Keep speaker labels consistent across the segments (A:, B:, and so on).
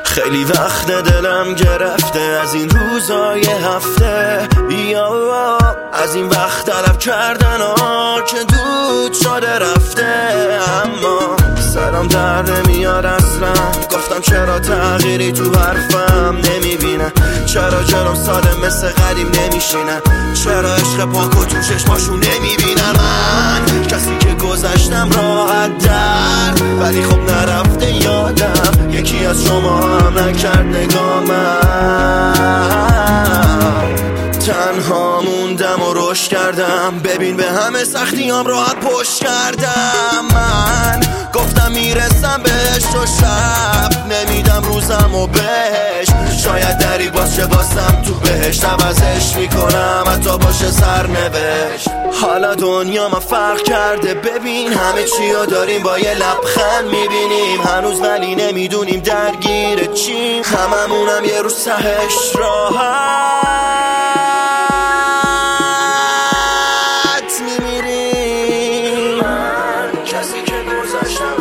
A: خیلی وقت دلم گرفته از این روزای هفته، یا از این وقت طلب کردن که دود شده رفته. اما سرم در نمیاد اصلا، گفتم چرا تغییری تو حرفم نمیبینه، چرا جلوم ساده مثل قدیم نمیشینه، چرا عشق پاک و تو چشماشون نمیبینم. من کسی که گذشتم راحت در، ولی خب نرفته یادم، یکی از شما هم نکرد نگامم. تنها موندم و رشد کردم، ببین به همه سختیام راحت پشت کردم. من گفتم میرسم بهش و شب نمیدم روزم و بهش، شاید دری باشه واسم تو بهش، عوضش میکنم حتی باشه سرنوشت. حالا دنیا ما فرق کرده، ببین همه چی رو داریم با یه لبخند میبینیم هنوز، ولی نمیدونیم درگیر چیم، هممونم یه روز سهش راحت میمیریم. من کسی که گذاشتم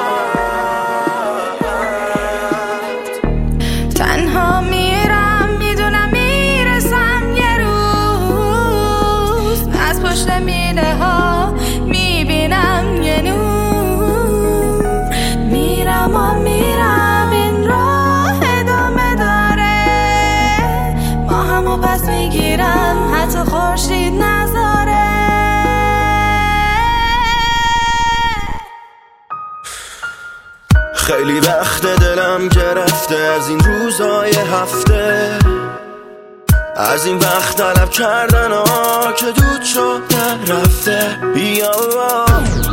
B: تنها میرم میدونم میرسم یه روز، از پشت میله ها میبینم یه نور، میرم و میرم این راه ادامه داره، ما همو پس میگیرم حتی خورشید نذاره.
A: خیلی وقت دلم گرفته از این روزای هفته، از این وقت طلب کردن که دود شده رفته، یا